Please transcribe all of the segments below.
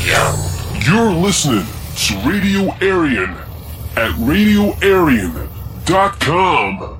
You're listening to Radio Aryan at RadioAryan.com.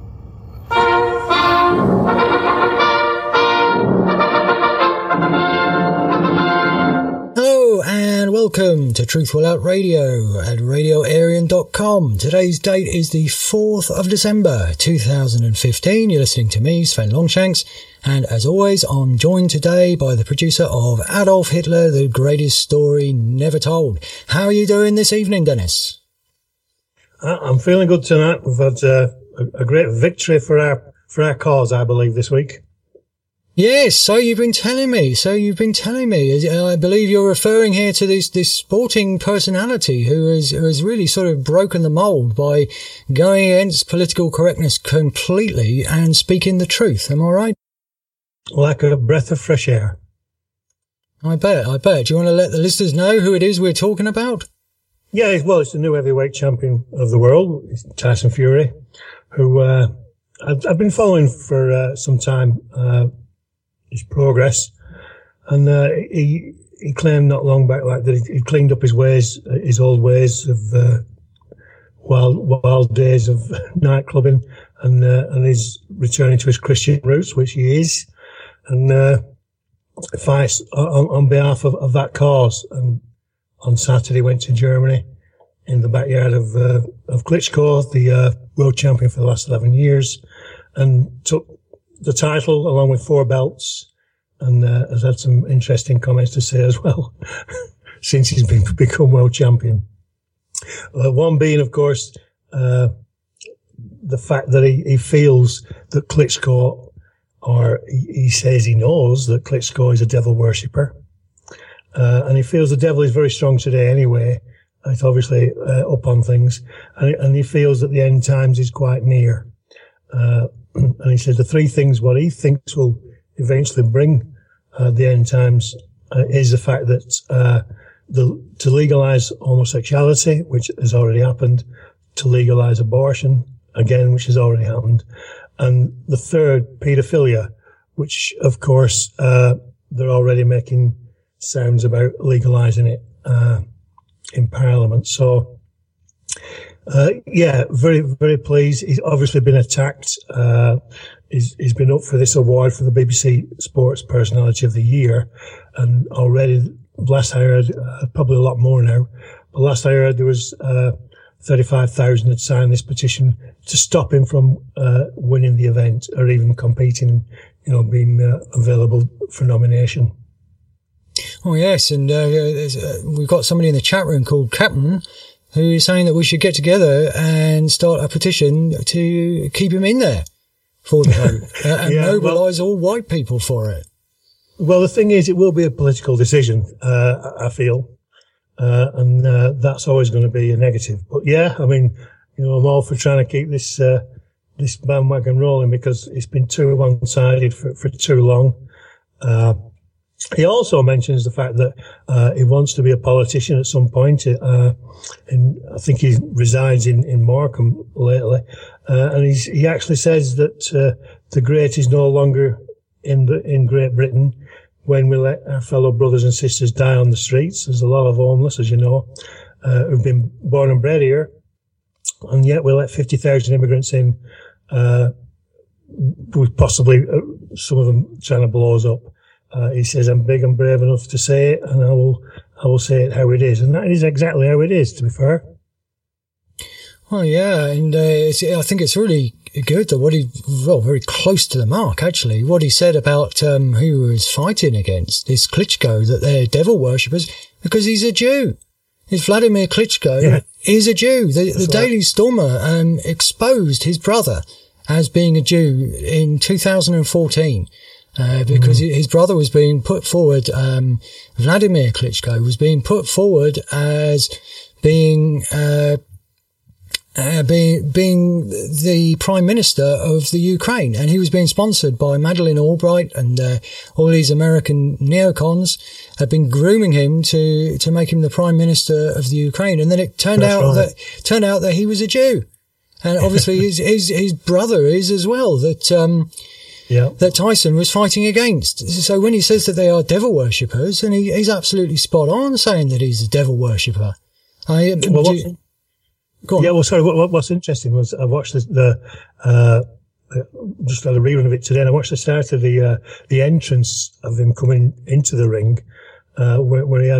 Hello and welcome to Truthful Out Radio at RadioAryan.com. Today's date is the 4th of December 2015. You're listening to me, Sven Longshanks, and as always I'm joined today by the producer of Adolf Hitler, the Greatest Story Never Told. How are you doing this evening, Dennis? I'm feeling good tonight. We've had a great victory for our cause, I believe, this week. Yes, so you've been telling me. I believe you're referring here to this sporting personality who has really sort of broken the mould by going against political correctness completely and speaking the truth. Am I right? Like a breath of fresh air. I bet. Do you want to let the listeners know who it is we're talking about? Yeah, well, it's the new heavyweight champion of the world, it's Tyson Fury, who I've been following for some time. His progress, and he claimed not long back like that he cleaned up his old ways of wild days of nightclubbing, and is returning to his Christian roots, which he is, and fights on behalf of that cause. And on Saturday went to Germany in the backyard of Klitschko, the world champion for the last 11 years, and took the title along with 4 belts, and has had some interesting comments to say as well since he's become world champion. One being, of course, the fact that he feels that Klitschko, or he says he knows that Klitschko is a devil worshipper, and he feels the devil is very strong today anyway. It's obviously up on things, and he feels that the end times is quite near. And he said the 3 things what he thinks will eventually bring the end times is the fact that to legalise homosexuality, which has already happened, to legalise abortion, again, which has already happened, and the 3rd, paedophilia, which, of course, they're already making sounds about legalising it in Parliament. So, very, very pleased. He's obviously been attacked. He's been up for this award for the BBC Sports Personality of the Year. And already, last I heard, probably a lot more now, but last I heard there was 35,000 had signed this petition to stop him from winning the event or even competing, being available for nomination. Oh, yes. And we've got somebody in the chat room called Captain, who is saying that we should get together and start a petition to keep him in there for the vote and mobilise all white people for it. Well, the thing is, it will be a political decision, I feel, and that's always going to be a negative. But yeah, I mean, I'm all for trying to keep this bandwagon rolling because it's been too one-sided for too long. He also mentions the fact that he wants to be a politician at some point. And I think he resides in Morecambe lately. And he actually says that the great is no longer in Great Britain when we let our fellow brothers and sisters die on the streets. There's a lot of homeless, as you know, who've been born and bred here. And yet we let 50,000 immigrants in, with possibly some of them trying to blow us up. He says, I'm big and brave enough to say it, and I will say it how it is. And that is exactly how it is, to be fair. Well, yeah, and I think it's really good that very close to the mark, actually, what he said about who he was fighting against, this Klitschko, that they're devil worshippers, because he's a Jew. It's Vladimir Klitschko is a Jew. The Daily Stormer exposed his brother as being a Jew in 2014. Because his brother was being put forward, Vladimir Klitschko was being put forward as being the Prime Minister of the Ukraine, and he was being sponsored by Madeleine Albright, and all these American neocons had been grooming him to make him the Prime Minister of the Ukraine, and then it turned out that he was a Jew, and obviously his brother is as well. That that Tyson was fighting against. So when he says that they are devil worshippers, and he's absolutely spot on saying that he's a devil worshipper. Go on. Yeah, well, sorry. What's interesting was I watched just had a rerun of it today, and I watched the start of the entrance of him coming into the ring, where he had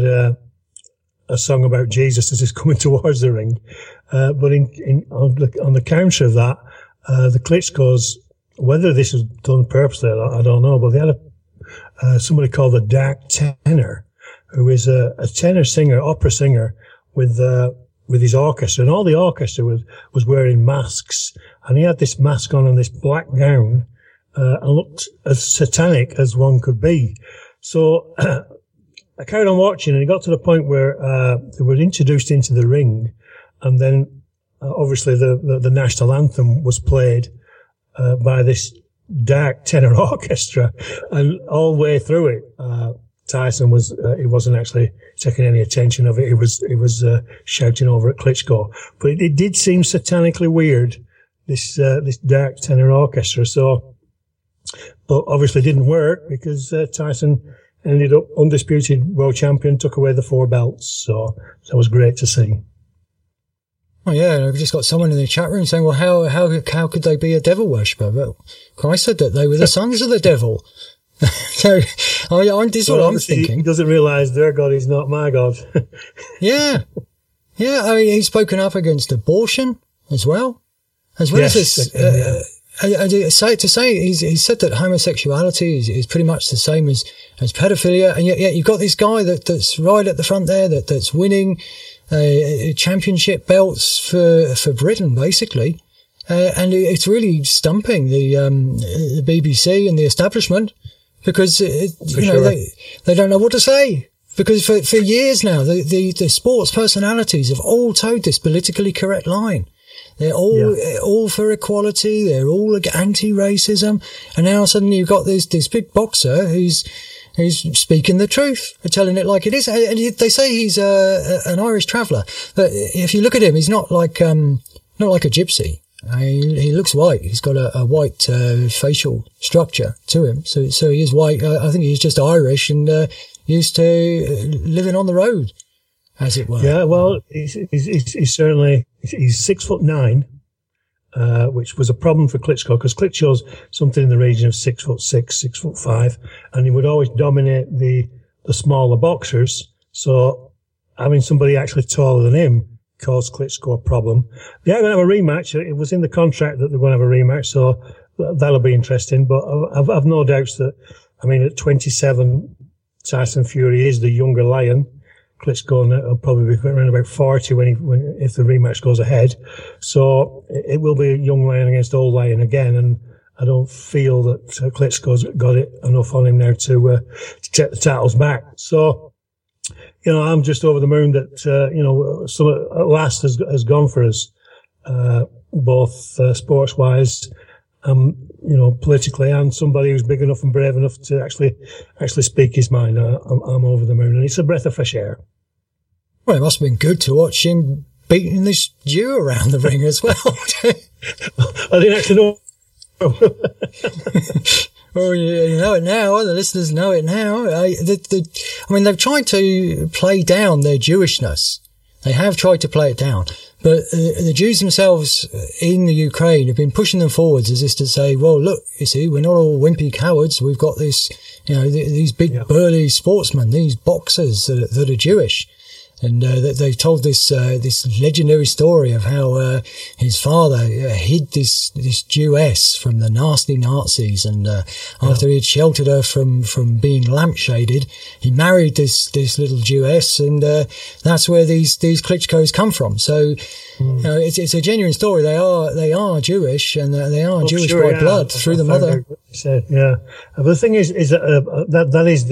a song about Jesus as he's coming towards the ring. But on the counter of that, the Klitschko's, whether this was done purposely, I don't know, but they had somebody called the Dark Tenor, who is a tenor singer, opera singer, with his orchestra, and all the orchestra was wearing masks, and he had this mask on and this black gown, and looked as satanic as one could be. So I carried on watching, and it got to the point where they were introduced into the ring, and then obviously the national anthem was played by this dark tenor orchestra, and all the way through it, Tyson he wasn't actually taking any attention of it. He was shouting over at Klitschko, but it did seem satanically weird, this dark tenor orchestra. So, but obviously didn't work, because Tyson ended up undisputed world champion, took away the 4 belts. So that was great to see. Oh yeah, I've just got someone in the chat room saying, well, how could they be a devil worshipper? But Christ said that they were the sons of the devil. So this is what I'm thinking. He doesn't realise their God is not my God. Yeah. I mean, he's spoken up against abortion as well as this. To say he's said that homosexuality is pretty much the same as pedophilia, and yet you've got this guy that's right at the front there that's winning championship belts for Britain, basically, and it's really stumping the BBC and the establishment, because they don't know what to say, because for years now the sports personalities have all towed this politically correct line. They're all for equality. They're all anti-racism, and now suddenly you've got this big boxer who's speaking the truth, telling it like it is. And they say he's an Irish traveller, but if you look at him, he's not like a gypsy. He looks white. He's got a white facial structure to him, so he is white. I think he's just Irish and used to living on the road, as it were. Yeah, well, he's certainly, he's 6'9", which was a problem for Klitschko, because Klitschko's something in the region of 6'6", 6'5", and he would always dominate the smaller boxers. So having somebody actually taller than him caused Klitschko a problem. They are going to have a rematch. It was in the contract that they're going to have a rematch, so that'll be interesting. But I've no doubts that, I mean, at 27, Tyson Fury is the younger lion. Klitschko will probably be around about 40 if the rematch goes ahead. So it will be a young lion against old lion again, and I don't feel that Klitschko's got it enough on him now to take the titles back. So, I'm just over the moon that some at last has gone for us, both sports wise, politically, and somebody who's big enough and brave enough to actually speak his mind. I'm over the moon, and it's a breath of fresh air. Well, it must have been good to watch him beating this Jew around the ring as well. I didn't actually know. Well, you know it now. The listeners know it now. I mean, they've tried to play down their Jewishness. They have tried to play it down. But the Jews themselves in the Ukraine have been pushing them forwards as if to say, well, look, you see, we're not all wimpy cowards. We've got this, these big burly sportsmen, these boxers that are Jewish. And they told this legendary story of how his father hid this Jewess from the nasty Nazis, and after he had sheltered her from being lampshaded, he married this little Jewess, and that's where these Klitschko's come from. So it's a genuine story. They are Jewish, and they are Jewish by blood through the mother. Yeah, but the thing is that is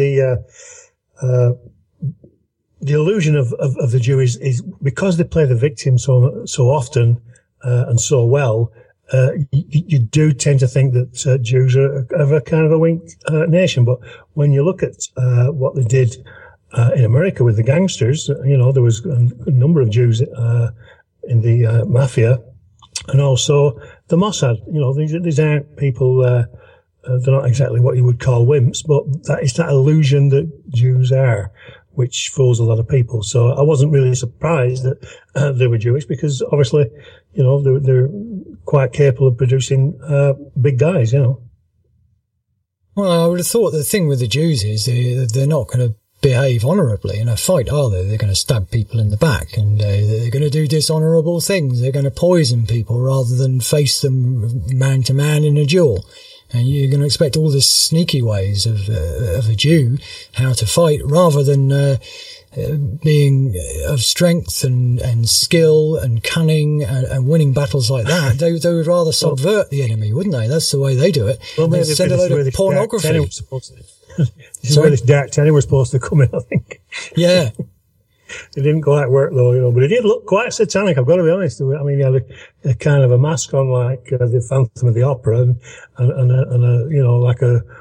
the illusion of the Jew is because they play the victim so often and so well. You do tend to think that Jews are a kind of a weak nation, but when you look at what they did in America with the gangsters, there was a number of Jews in the mafia, and also the Mossad. These aren't people they're not exactly what you would call wimps, but it's that illusion that Jews are, which fools a lot of people. So I wasn't really surprised that they were Jewish, because obviously, they're quite capable of producing big guys, Well, I would have thought the thing with the Jews is they're not going to behave honourably in a fight, are they? They're going to stab people in the back, and they're going to do dishonourable things. They're going to poison people rather than face them man to man in a duel. And you're going to expect all the sneaky ways of a Jew how to fight, rather than being of strength and skill and cunning and winning battles like that. They would rather subvert the enemy, wouldn't they? That's the way they do it. Well, maybe send a load of pornography. This is where this dark tenor was supposed to come in, I think. Yeah. It didn't quite work though, but it did look quite satanic, I've got to be honest. I mean, he had a kind of a mask on like the Phantom of the Opera and like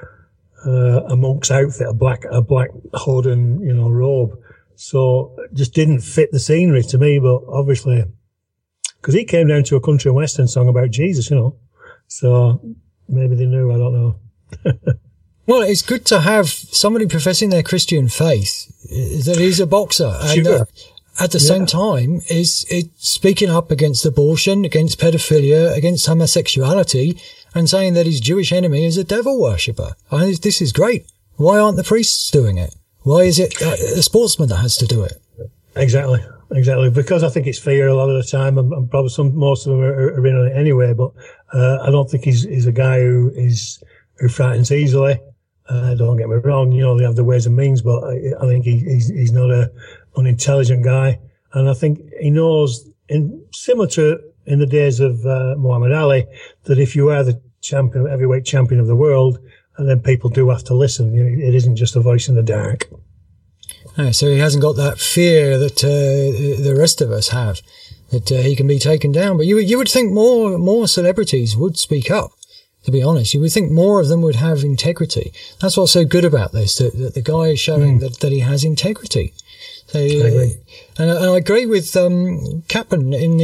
a monk's outfit, a black hood and, robe. So it just didn't fit the scenery to me, but obviously, because he came down to a country and western song about Jesus, so maybe they knew, I don't know. Well, it's good to have somebody professing their Christian faith that is a boxer. And at the same time is speaking up against abortion, against pedophilia, against homosexuality, and saying that his Jewish enemy is a devil worshipper. I mean, this is great. Why aren't the priests doing it? Why is it a sportsman that has to do it? Exactly. Because I think it's fear a lot of the time, and probably most of them are in on it anyway. But I don't think he's a guy who frightens easily. Don't get me wrong, they have the ways and means, but I think he's not an unintelligent guy. And I think he knows, similar to in the days of Muhammad Ali, that if you are the heavyweight champion of the world, and then people do have to listen. It isn't just a voice in the dark. So he hasn't got that fear that the rest of us have, that he can be taken down. But you would think more celebrities would speak up. To be honest, you would think more of them would have integrity. That's what's so good about this, that the guy is showing that he has integrity. So, I agree. And I agree with Captain in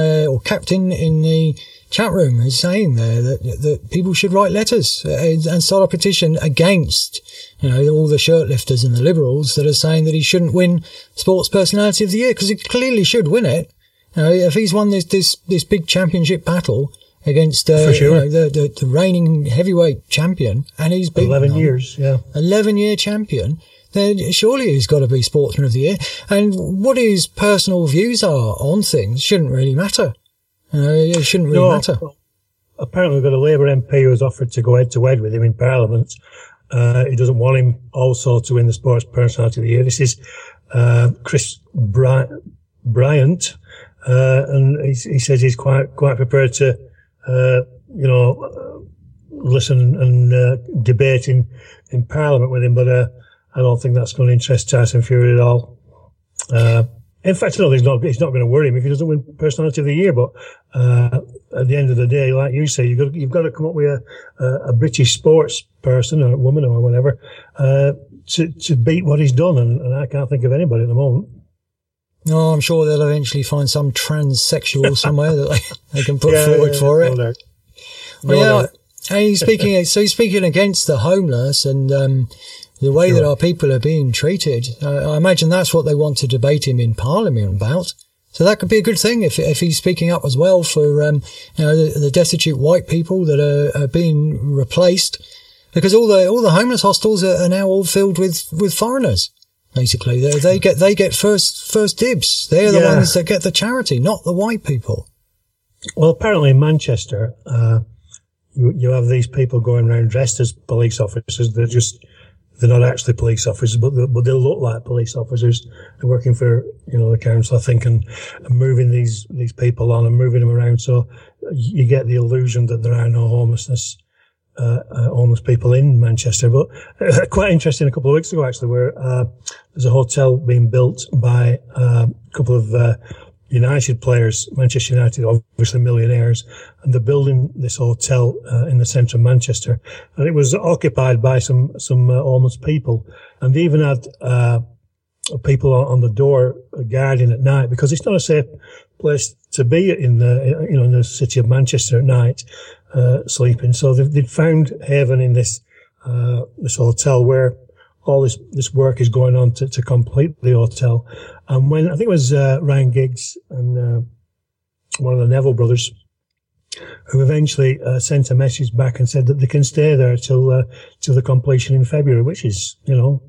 the chat room, who's saying there that people should write letters and start a petition against all the shirt lifters and the liberals that are saying that he shouldn't win Sports Personality of the Year, because he clearly should win it. If he's won this big championship battle against the reigning heavyweight champion, and he's been 11-year champion, then surely he's got to be Sportsman of the Year. And what his personal views are on things shouldn't really matter. It shouldn't really matter. Apparently we've got a Labour MP who has offered to go head-to-head with him in Parliament. He doesn't want him also to win the Sports Personality of the Year. This is Chris Bryant, and he says he's quite prepared to listen and debate in Parliament with him, but I don't think that's going to interest Tyson Fury at all. In fact, no, he's not going to worry him if he doesn't win Personality of the Year. But at the end of the day, like you say, you've got to come up with a British sports person or a woman or whatever to beat what he's done, and I can't think of anybody at the moment. No, I'm sure they'll eventually find some transsexual somewhere that they can put forward for it. And he's speaking against the homeless and the way that our people are being treated. I imagine that's what they want to debate him in Parliament about. So that could be a good thing if he's speaking up as well for the destitute white people that are being replaced, because all the homeless hostels are now all filled with foreigners. Basically, they get first dibs. They're the ones that get the charity, not the white people. Well, apparently in Manchester, you have these people going around dressed as police officers. They're not actually police officers, but they look like police officers. They're working for the council, I think, and moving these people on and moving them around. So you get the illusion that there are no homeless people in Manchester. But quite interesting, a couple of weeks ago, actually, where there's a hotel being built by a couple of United players, Manchester United, obviously millionaires, and they're building this hotel in the centre of Manchester, and it was occupied by some homeless people, and they even had people on the door guarding at night, because it's not a safe place to be in the city of Manchester at night. sleeping. So they'd found haven in this hotel where all this work is going on to complete the hotel. And when I think it was Ryan Giggs and one of the Neville brothers, who eventually sent a message back and said that they can stay there till the completion in February, which is,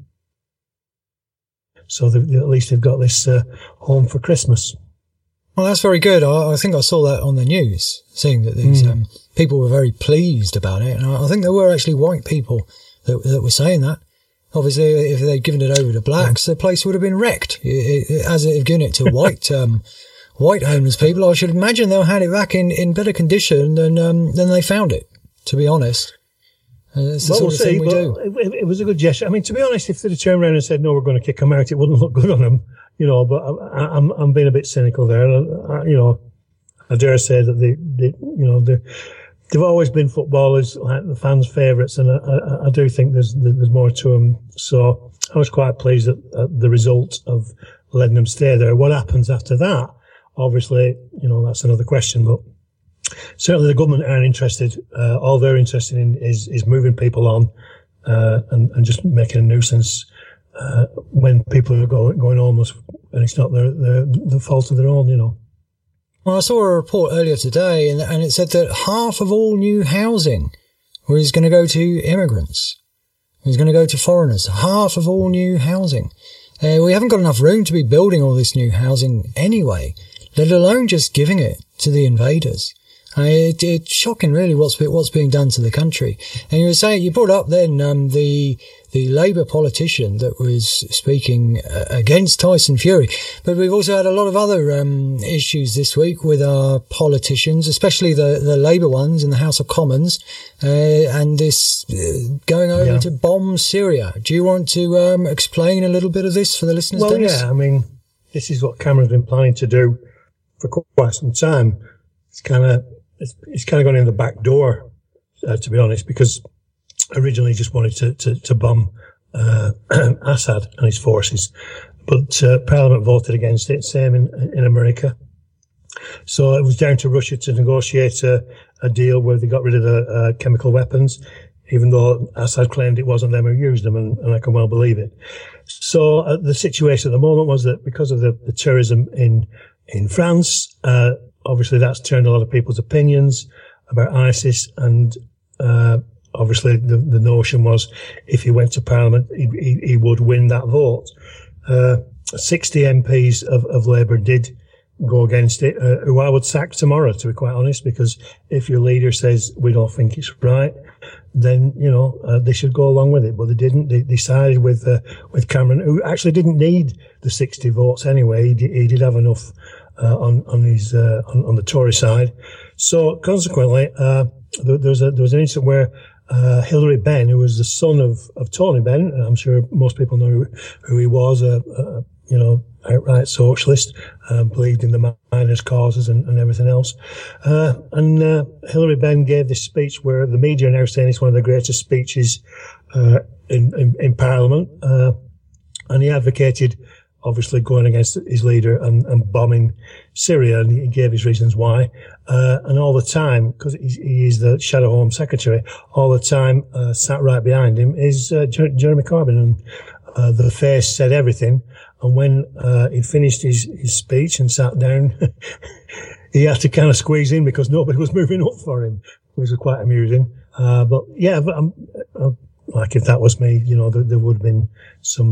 so at least they've got this home for Christmas. Well, that's very good. I think I saw that on the news, seeing that these people were very pleased about it. And I think there were actually white people that were saying that. Obviously, if they'd given it over to blacks, the place would have been wrecked. As they've given it to white homeless people, I should imagine they'll had it back in better condition than they found it, to be honest. It's the sort of thing we do. It was a good gesture. I mean, to be honest, if they'd have turned around and said, no, we're going to kick them out, it wouldn't look good on them, but I'm being a bit cynical there. I dare say that they've always been footballers, like the fans' favourites, and I do think there's more to them. So I was quite pleased at the result of letting them stay there. What happens after that? Obviously, that's another question, but certainly the government aren't interested. All they're interested in is moving people on, and just making a nuisance, when people are going homeless, and it's not the fault of their own, Well, I saw a report earlier today, and it said that half of all new housing was going to go to immigrants. It was going to go to foreigners. Half of all new housing. We haven't got enough room to be building all this new housing anyway, let alone just giving it to the invaders. It's shocking, really, what's being done to the country. And you brought up then the Labour politician that was speaking against Tyson Fury, but we've also had a lot of other issues this week with our politicians, especially the Labour ones in the House of Commons, and this going over to bomb Syria. Do you want to explain a little bit of this for the listeners, Dennis? Well, yeah, I mean, this is what Cameron's been planning to do for quite some time. It's kind of gone in the back door, to be honest, because originally he just wanted to bomb Assad and his forces, but Parliament voted against it. Same in America. So it was down to Russia to negotiate a deal where they got rid of the chemical weapons, even though Assad claimed it wasn't them who used them, and I can well believe it. So the situation at the moment was that because of the terrorism in France, obviously that's turned a lot of people's opinions about ISIS, and obviously the notion was if he went to Parliament, he would win that vote. 60 MPs of Labour did go against it, who I would sack tomorrow, to be quite honest, because if your leader says we don't think it's right, then they should go along with it. But they didn't. They sided with Cameron, who actually didn't need the 60 votes anyway. He did have enough on the Tory side. So consequently, there was an incident where Hilary Benn, who was the son of Tony Benn, I'm sure most people know who he was, outright socialist, believed in the miners' causes and everything else. And Hilary Benn gave this speech where the media are now saying it's one of the greatest speeches in Parliament, and he advocated obviously going against his leader and bombing Syria, and he gave his reasons why. And all the time, because he is the Shadow Home Secretary, all the time sat right behind him is Jeremy Corbyn, and the face said everything. And when he finished his speech and sat down, he had to kind of squeeze in because nobody was moving up for him, which was quite amusing. But like if that was me, there would have been some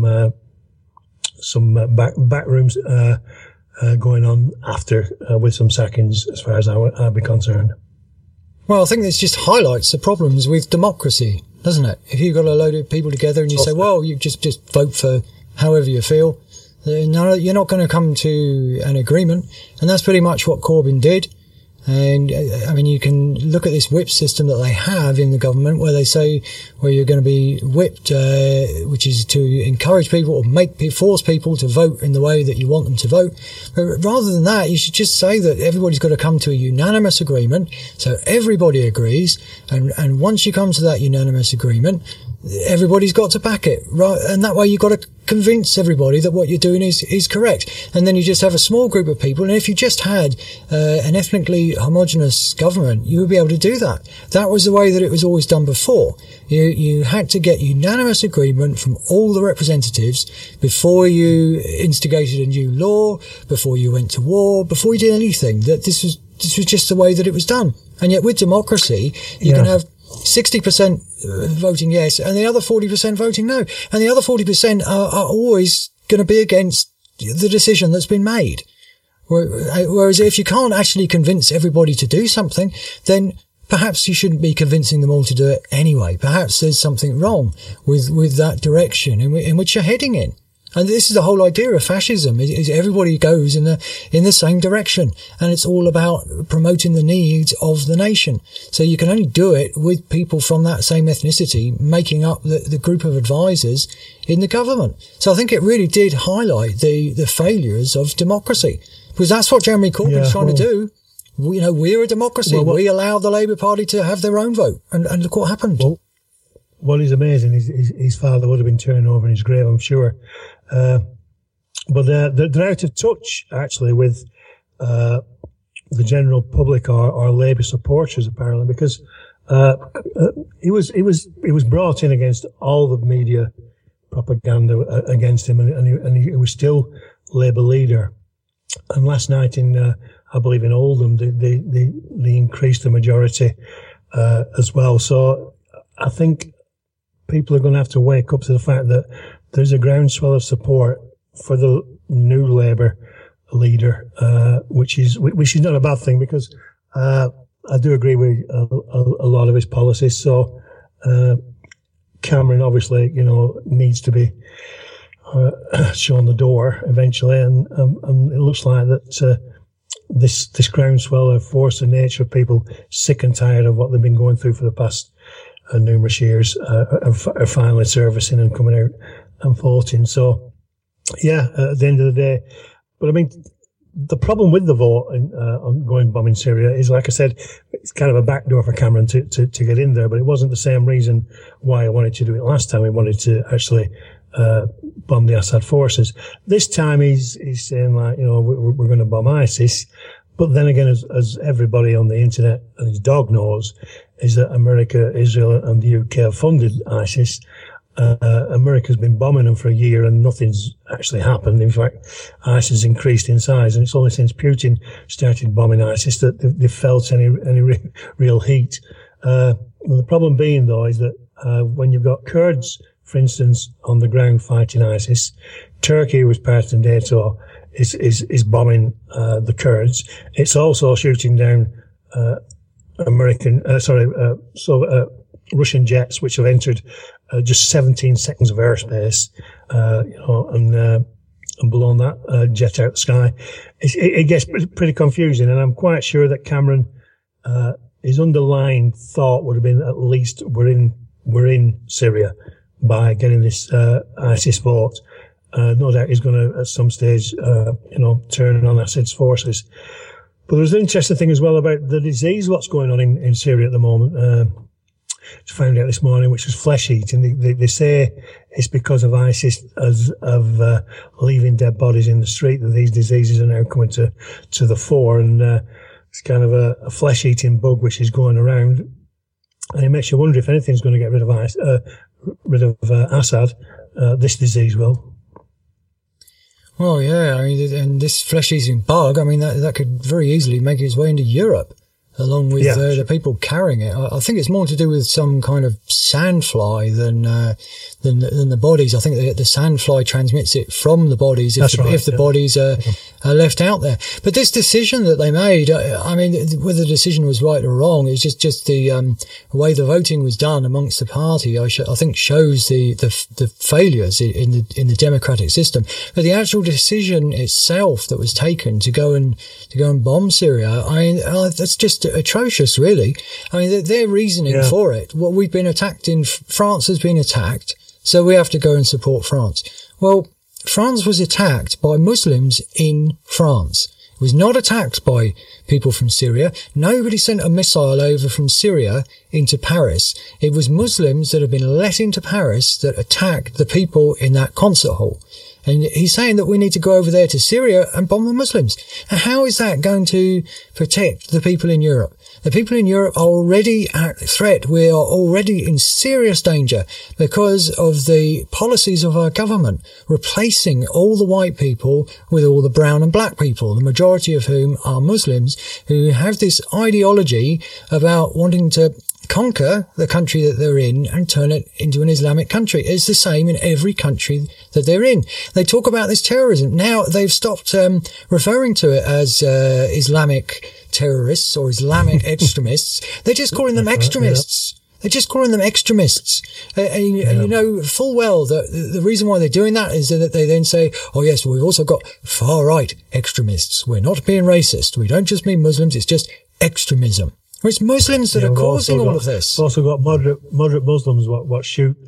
back rooms going on after with some sackings, as far as I'd be concerned. Well, I think this just highlights the problems with democracy, doesn't it? If you've got a load of people together and you say, well, you just vote for however you feel, no, you're not going to come to an agreement. And that's pretty much what Corbyn did. And I mean, you can look at this whip system that they have in the government where they say, well, you're going to be whipped, which is to encourage people or force people to vote in the way that you want them to vote. But rather than that, you should just say that everybody's got to come to a unanimous agreement. So everybody agrees. And once you come to that unanimous agreement, everybody's got to back it, right? And that way you've got a convince everybody that what you're doing is correct. And then you just have a small group of people. And if you just had an ethnically homogenous government, you would be able to do that. That was the way that it was always done before. You had to get unanimous agreement from all the representatives before you instigated a new law, before you went to war, before you did anything. That this was just the way that it was done. And yet with democracy, you can have 60% voting yes and the other 40% voting no. And the other 40% are always going to be against the decision that's been made. Whereas if you can't actually convince everybody to do something, then perhaps you shouldn't be convincing them all to do it anyway. Perhaps there's something wrong with that direction in which you're heading in. And this is the whole idea of fascism, is everybody goes in the same direction. And it's all about promoting the needs of the nation. So you can only do it with people from that same ethnicity making up the group of advisors in the government. So I think it really did highlight the failures of democracy. Because that's what Jeremy Corbyn's trying to do. We're a democracy. We allow the Labour Party to have their own vote. And look what happened. What is amazing is his father would have been turning over in his grave, I'm sure. But they're out of touch, actually, with the general public or Labour supporters, apparently, because he was brought in against all the media propaganda against him, and he was still Labour leader. And last night I believe in Oldham, they increased the majority as well. So I think people are going to have to wake up to the fact that there's a groundswell of support for the new Labour leader, which is not a bad thing, because I do agree with a lot of his policies. So Cameron obviously, needs to be shown the door eventually, and it looks like that this groundswell of force and nature of people sick and tired of what they've been going through for the past numerous years are finally servicing and coming out and voting. So, at the end of the day, but I mean, the problem with the vote on going bombing Syria is, like I said, it's kind of a backdoor for Cameron to get in there, but it wasn't the same reason why I wanted to do it last time. He wanted to actually bomb the Assad forces. This time he's saying, like, we're going to bomb ISIS. But then again, as everybody on the internet and his dog knows, is that America, Israel and the UK have funded ISIS. America's been bombing them for a year and nothing's actually happened. In fact, ISIS increased in size, and it's only since Putin started bombing ISIS that they've felt any real heat. The problem being, though, is that when you've got Kurds, for instance, on the ground fighting ISIS, Turkey, who was part of NATO, is bombing the Kurds. It's also shooting down Russian jets, which have entered just 17 seconds of airspace, and below that, jet out the sky. It gets pretty confusing, and I'm quite sure that Cameron, his underlying thought would have been, at least we're in Syria by getting this ISIS vote. No doubt he's going to, at some stage, turn on Assad's forces. But there's an interesting thing as well about the disease, what's going on in Syria at the moment. Found out this morning, which was flesh eating. They say it's because of ISIS of leaving dead bodies in the street that these diseases are now coming to the fore, and it's kind of a flesh eating bug which is going around, and it makes you wonder if anything's going to get rid of Assad. This disease will. Well, yeah, I mean, and this flesh-eating bug, I mean, that could very easily make its way into Europe, along with the people carrying it. I think it's more to do with some kind of sandfly than the bodies. I think the sandfly transmits it from the bodies if the bodies are left out there. But this decision that they made, I mean, whether the decision was right or wrong, it's just the way the voting was done amongst the party. I think shows the failures in the democratic system. But the actual decision itself that was taken to go and bomb Syria, I mean, that's just atrocious, really. I mean, their reasoning for it. Well, we've been attacked France has been attacked, so we have to go and support France. Well, France was attacked by Muslims in France. It was not attacked by people from Syria. Nobody sent a missile over from Syria into Paris. It was Muslims that have been let into Paris that attacked the people in that concert hall. And he's saying that we need to go over there to Syria and bomb the Muslims. And how is that going to protect the people in Europe? The people in Europe are already at threat. We are already in serious danger because of the policies of our government, replacing all the white people with all the brown and black people, the majority of whom are Muslims who have this ideology about wanting to conquer the country that they're in and turn it into an Islamic country. It's the same in every country that they're in. They talk about this terrorism. Now they've stopped referring to it as Islamic terrorists or Islamic extremists. They're just calling them extremists. They're just calling them extremists. And you know full well that the reason why they're doing that is that they then say, oh yes, well, we've also got far-right extremists. We're not being racist. We don't just mean Muslims. It's just extremism. It's Muslims that are causing all of this. We've also got moderate Muslims what shoot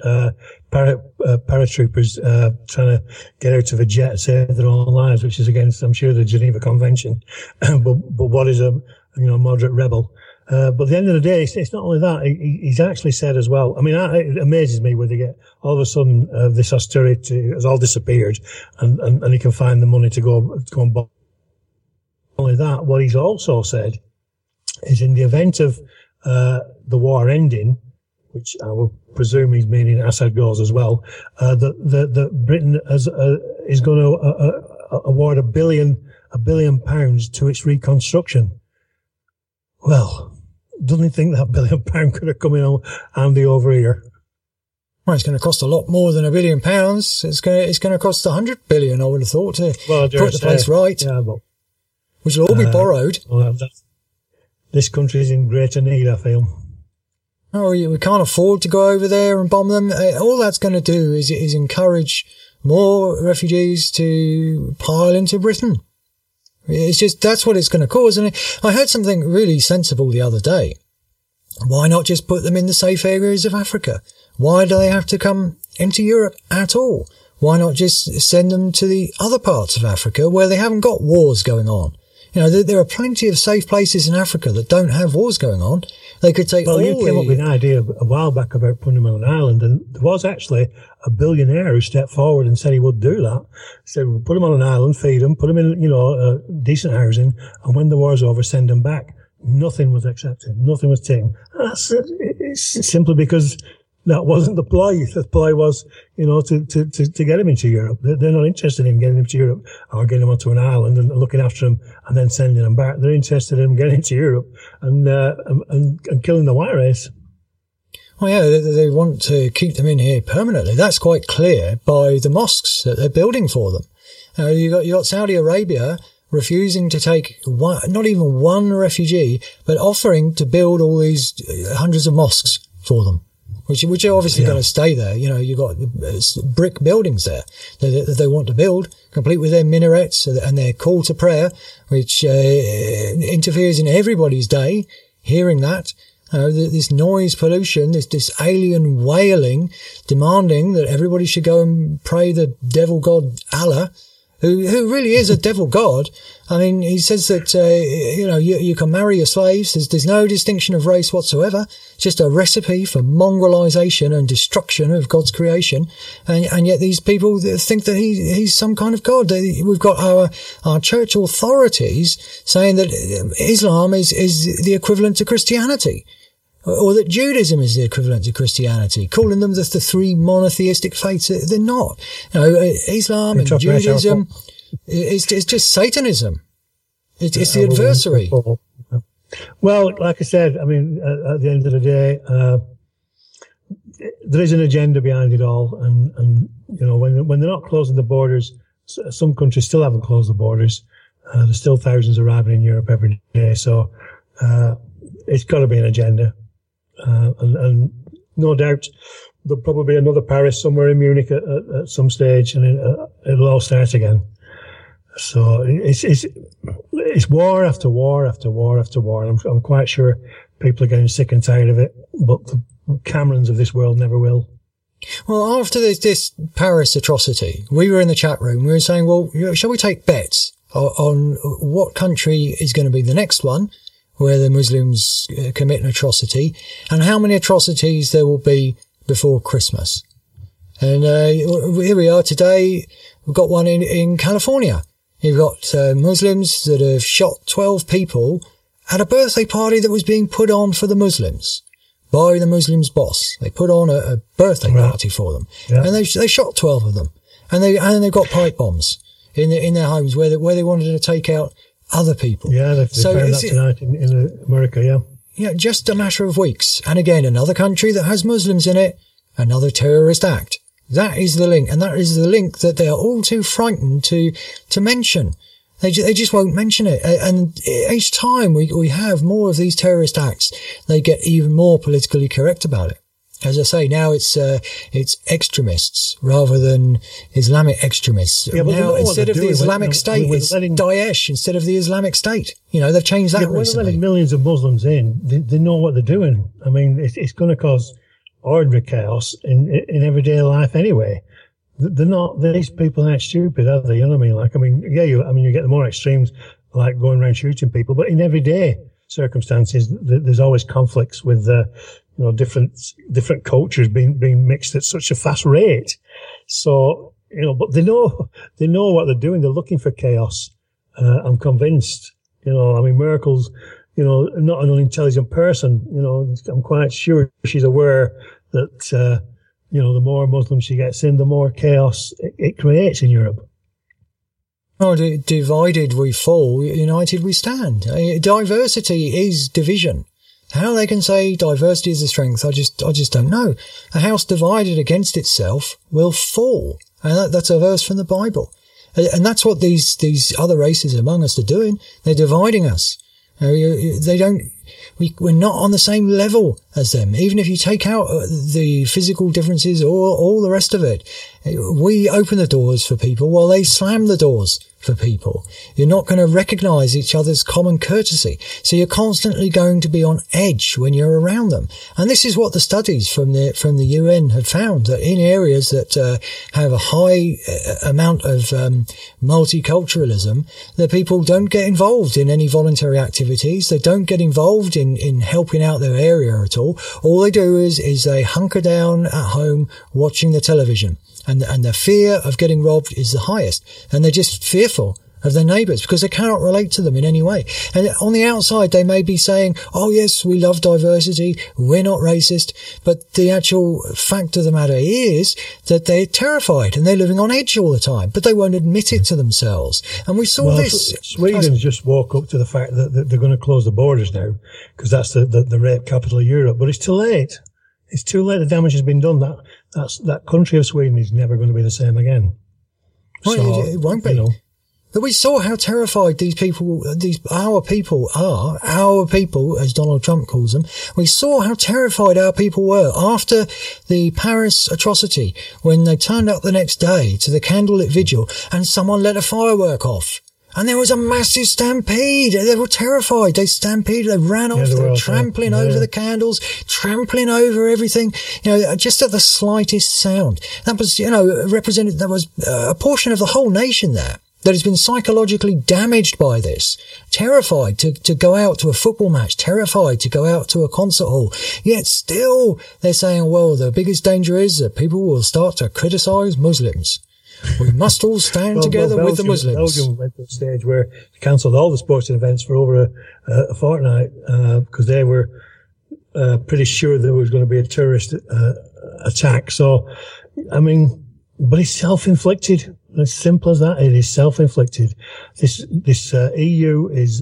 paratroopers trying to get out of a jet and save their own lives, which is against, I'm sure, the Geneva Convention. but what is a moderate rebel? But at the end of the day, it's not only that. He's actually said as well. I mean, it amazes me where they get all of a sudden this austerity has all disappeared, and he can find the money to go and buy. Not only that, what he's also said is in the event of the war ending, which I will presume he's meaning Assad goes as well, that Britain is going to award £1 billion to its reconstruction. Well, doesn't he think that £1 billion could have come in handy over here? Well, it's going to cost a lot more than £1 billion. It's going to cost 100 billion, I would have thought, to put the place right. Yeah, but, which will all be borrowed. Well, this country is in greater need, I feel. Oh, we can't afford to go over there and bomb them. All that's going to do is encourage more refugees to pile into Britain. It's just, that's what it's going to cause. And I heard something really sensible the other day. Why not just put them in the safe areas of Africa? Why do they have to come into Europe at all? Why not just send them to the other parts of Africa where they haven't got wars going on? You know, there are plenty of safe places in Africa that don't have wars going on. They could take you came up with an idea a while back about putting them on an island, and there was actually a billionaire who stepped forward and said he would do that. He said, we'll put them on an island, feed them, put them in, decent housing, and when the war's over, send them back. Nothing was accepted. Nothing was taken. It's simply because that wasn't the ploy. The ploy was, to get them into Europe. They're not interested in getting them to Europe or getting them onto an island and looking after them and then sending them back. They're interested in getting to Europe and killing the white race. Well, yeah, they want to keep them in here permanently. That's quite clear by the mosques that they're building for them. You got Saudi Arabia refusing to take not even one refugee, but offering to build all these hundreds of mosques for them. Which are obviously going to stay there. You've got brick buildings there that they want to build, complete with their minarets and their call to prayer, which interferes in everybody's day, hearing that. This noise pollution, this alien wailing, demanding that everybody should go and pray the devil god Allah, who really is a devil god. I mean, he says that, you can marry your slaves. There's no distinction of race whatsoever. It's just a recipe for mongrelization and destruction of God's creation. And yet these people think that he's some kind of god. We've got our church authorities saying that Islam is the equivalent to Christianity. Or that Judaism is the equivalent to Christianity, calling them the three monotheistic faiths. They're not. Islam and Judaism, it's just Satanism. It's the adversary. Well, like I said, I mean, at the end of the day, there is an agenda behind it all. And when they're not closing the borders, some countries still haven't closed the borders. There's still thousands arriving in Europe every day. So, it's got to be an agenda. And no doubt there'll probably be another Paris somewhere in Munich at some stage, and it'll all start again. So it's war after war after war after war. And I'm quite sure people are getting sick and tired of it, but the Camerons of this world never will. Well, after this Paris atrocity, we were in the chat room. We were saying, well, shall we take bets on what country is going to be the next one where the Muslims commit an atrocity, and how many atrocities there will be before Christmas. And here we are today. We've got one in California. You've got Muslims that have shot 12 people at a birthday party that was being put on for the Muslims by the Muslims' boss. They put on a birthday party for them, and they shot 12 of them, and they've got pipe bombs in their homes where they wanted to take out other people. Yeah, they found that tonight in America. Yeah. Yeah, just a matter of weeks. And again, another country that has Muslims in it, another terrorist act. That is the link, and that is the link that they are all too frightened to mention. They just won't mention it. And each time we have more of these terrorist acts, they get even more politically correct about it. As I say, now it's extremists rather than Islamic extremists. Yeah, now, instead of the Islamic State, it's Daesh instead of the Islamic State. They've changed that recently. When they're letting millions of Muslims in, they know what they're doing. I mean, it's going to cause ordinary chaos in everyday life anyway. These people aren't stupid, are they? You know what I mean? You get the more extremes, like going around shooting people, but in everyday circumstances, there's always conflicts with, different cultures being mixed at such a fast rate. So, but they know what they're doing. They're looking for chaos. I'm convinced. Merkel's, not an unintelligent person. I'm quite sure she's aware that, the more Muslims she gets in, the more chaos it creates in Europe. Oh, divided we fall, united we stand. Diversity is division. How they can say diversity is a strength, I just don't know. A house divided against itself will fall. And that's a verse from the Bible. And that's what these other races among us are doing. They're dividing us. We're not on the same level as them. Even if you take out the physical differences or all the rest of it, we open the doors for people while they slam the doors for people. You're not going to recognize each other's common courtesy. So you're constantly going to be on edge when you're around them. And this is what the studies from the UN have found, that in areas that have a high amount of multiculturalism, that people don't get involved in any voluntary activities. They don't get involved in helping out their area at all. All they do is they hunker down at home watching the television. And the fear of getting robbed is the highest. And they're just fearful of their neighbours because they cannot relate to them in any way. And on the outside, they may be saying, oh yes, we love diversity, we're not racist. But the actual fact of the matter is that they're terrified and they're living on edge all the time, but they won't admit it to themselves. And we saw this. Sweden just woke up to the fact that they're going to close the borders now because that's the rape capital of Europe. But it's too late. It's too late. The damage has been done. That country of Sweden is never going to be the same again. Well, so, it won't be. But we saw how terrified our people, as Donald Trump calls them. We saw how terrified our people were after the Paris atrocity when they turned up the next day to the candlelit vigil and someone let a firework off. And there was a massive stampede. They were terrified. They stampeded. They ran off. They were trampling over the candles, trampling over everything. Just at the slightest sound. That was, represented. That was a portion of the whole nation there that has been psychologically damaged by this. Terrified to go out to a football match. Terrified to go out to a concert hall. Yet still, they're saying, well, the biggest danger is that people will start to criticize Muslims. We must all stand together with the Muslims. Belgium went to a stage where they cancelled all the sporting events for over a fortnight because they were pretty sure there was going to be a terrorist attack. So, but it's self-inflicted. As simple as that. It is self-inflicted. This EU is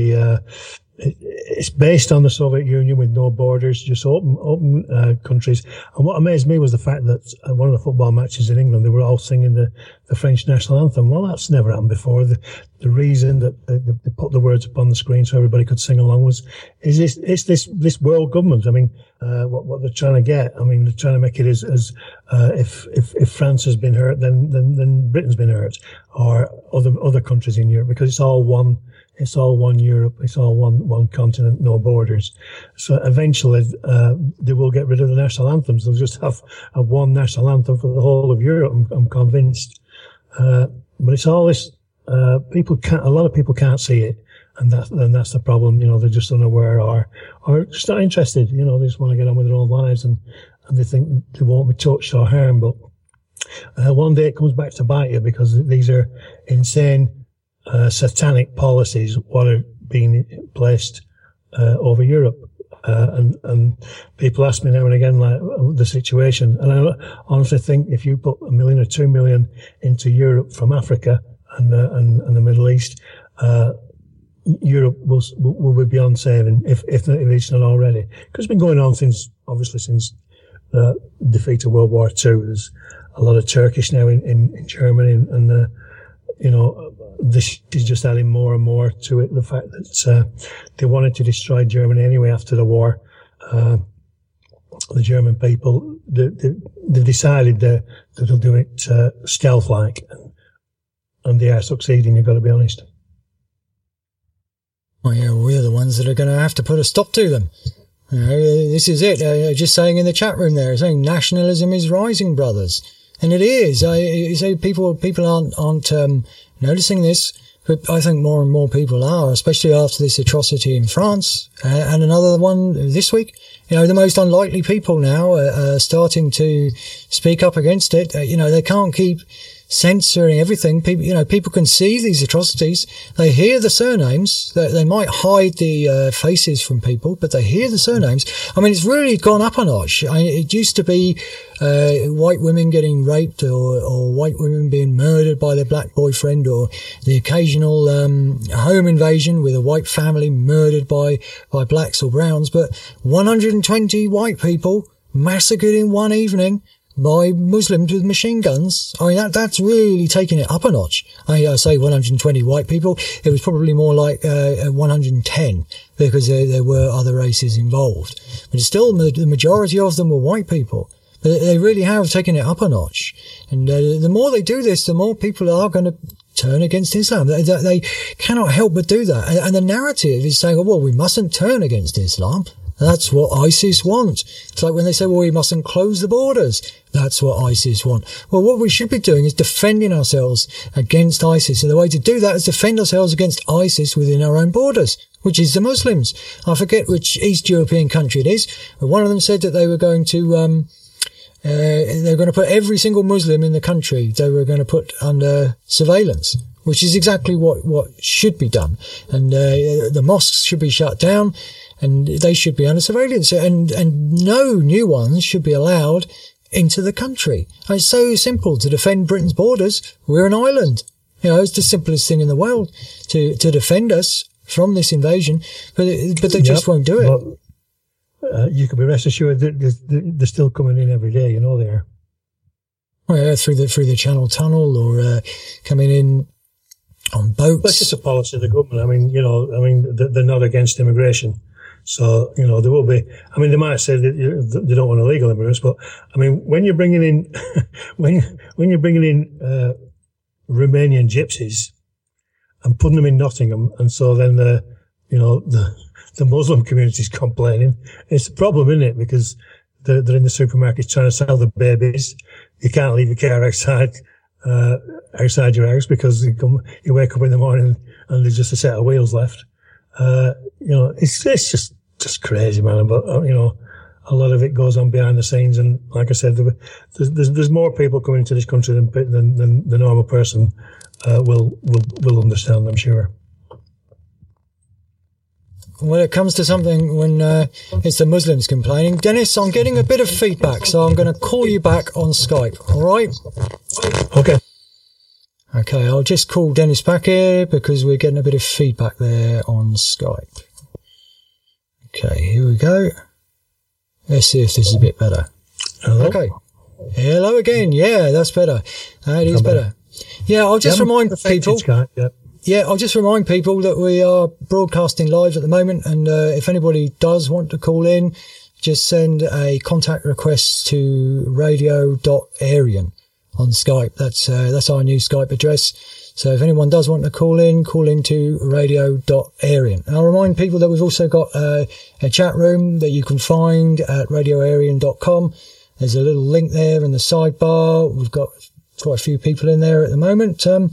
it's based on the Soviet Union with no borders, just open countries. And what amazed me was the fact that one of the football matches in England, they were all singing the French national anthem. Well, that's never happened before. The reason that they put the words up on the screen so everybody could sing along is this world government. What they're trying to get. They're trying to make it as if France has been hurt, then Britain's been hurt, or other countries in Europe, because it's all one Europe. It's all one continent, no borders. So eventually, they will get rid of the national anthems. They'll just have one national anthem for the whole of Europe. I'm convinced. But it's all this a lot of people can't see it, and that's the problem. They're just unaware or just not interested. They just want to get on with their own lives, and they think they won't be touched or harmed. But one day it comes back to bite you, because these are insane, satanic policies what are being placed over Europe. And people ask me now and again, like, the situation. And I honestly think if you put 1 million or 2 million into Europe from Africa and the Middle East, Europe will be beyond saving, if it's not already. Because it's been going on since the defeat of World War II. There's a lot of Turkish now in Germany, and this is just adding more and more to it. The fact that they wanted to destroy Germany anyway after the war. The German people, they've decided that they'll do it stealth-like, and they are succeeding, you've got to be honest. Well, yeah, we're the ones that are going to have to put a stop to them. This is it. Just saying in the chat room there, saying nationalism is rising, brothers. And it is. You say people aren't noticing this, but I think more and more people are, especially after this atrocity in France, and another one this week. The most unlikely people now are starting to speak up against it. They can't keep censoring everything. People can see these atrocities. They hear the surnames. They might hide the faces from people, but they hear the surnames. I mean, it's really gone up a notch. It used to be white women getting raped, or white women being murdered by their black boyfriend, or the occasional home invasion with a white family murdered by blacks or browns. But 120 white people massacred in one evening by Muslims with machine guns. I mean, that's really taking it up a notch. I say 120 white people. It was probably more like 110, because there were other races involved. But it's still, the majority of them were white people. They really have taken it up a notch. And the more they do this, the more people are going to turn against Islam. They cannot help but do that. And the narrative is saying, well, we mustn't turn against Islam. That's what ISIS wants. It's like when they say, well, we mustn't close the borders. That's what ISIS want. Well, what we should be doing is defending ourselves against ISIS. And the way to do that is defend ourselves against ISIS within our own borders, which is the Muslims. I forget which East European country it is, but one of them said that they were going to, they're going to put every single Muslim in the country, they were going to put under surveillance, which is exactly what should be done. And the mosques should be shut down, and they should be under surveillance, and no new ones should be allowed into the country. And it's so simple to defend Britain's borders. We're an island. It's the simplest thing in the world to defend us from this invasion, but they just won't do it. Well, you can be rest assured that they're still coming in every day. They are. Well, yeah, through the Channel Tunnel, or coming in on boats. That's just a policy of the government. They're not against immigration. So, there will be, they might say that they don't want illegal immigrants, but, when you're bringing in, when you're bringing in, Romanian gypsies and putting them in Nottingham, and so then the Muslim community's complaining, it's a problem, isn't it? Because they're in the supermarkets trying to sell the babies. You can't leave your car outside your house, because you wake up in the morning and there's just a set of wheels left. It's just crazy, man. But, a lot of it goes on behind the scenes. And like I said, there's more people coming into this country than the normal person, will understand, I'm sure. When it comes to something, when it's the Muslims complaining, Dennis, I'm getting a bit of feedback, so I'm going to call you back on Skype. All right? Okay, I'll just call Dennis back here, because we're getting a bit of feedback there on Skype. Okay, here we go. Let's see if this is a bit better. Hello? Okay. Hello again. Yeah, that's better. That is better. Yeah, I'll just remind people. I'll just remind people that we are broadcasting live at the moment, and if anybody does want to call in, just send a contact request to radio.arian on Skype. That's our new Skype address. So if anyone does want to call into radio.arian. And I'll remind people that we've also got a chat room that you can find at radioarian.com. There's a little link there in the sidebar. We've got quite a few people in there at the moment.